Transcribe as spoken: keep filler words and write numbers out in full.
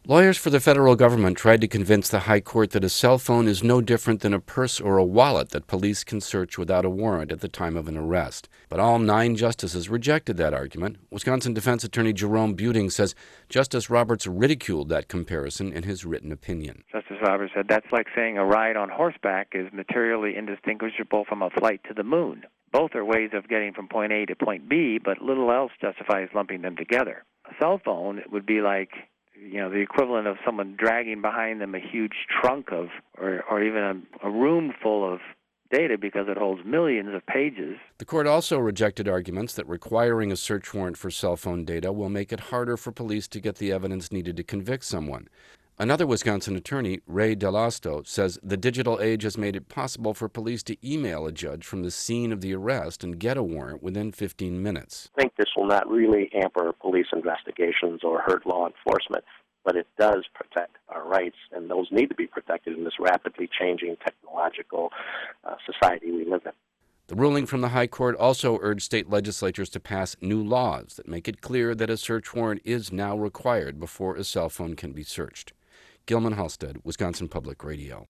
Lawyers for the federal government tried to convince the High Court that a cell phone is no different than a purse or a wallet that police can search without a warrant at the time of an arrest. But all nine justices rejected that argument. Wisconsin defense attorney Jerome Buting says Justice Roberts ridiculed that comparison in his written opinion. Justice Roberts said that's like saying a ride on horseback is materially indistinguishable from a flight to the moon. Both are ways of getting from point A to point B, but little else justifies lumping them together. A cell phone would be like, you know, the equivalent of someone dragging behind them a huge trunk of, or, or even a, a room full of data because it holds millions of pages. The court also rejected arguments that requiring a search warrant for cell phone data will make it harder for police to get the evidence needed to convict someone. Another Wisconsin attorney, Ray Delasto, says the digital age has made it possible for police to email a judge from the scene of the arrest and get a warrant within fifteen minutes. I think this will not really hamper police investigations or hurt law enforcement, but it does protect our rights, and those need to be protected in this rapidly changing technological uh, society we live in. The ruling from the High Court also urged state legislatures to pass new laws that make it clear that a search warrant is now required before a cell phone can be searched. Gilman Halstead, Wisconsin Public Radio.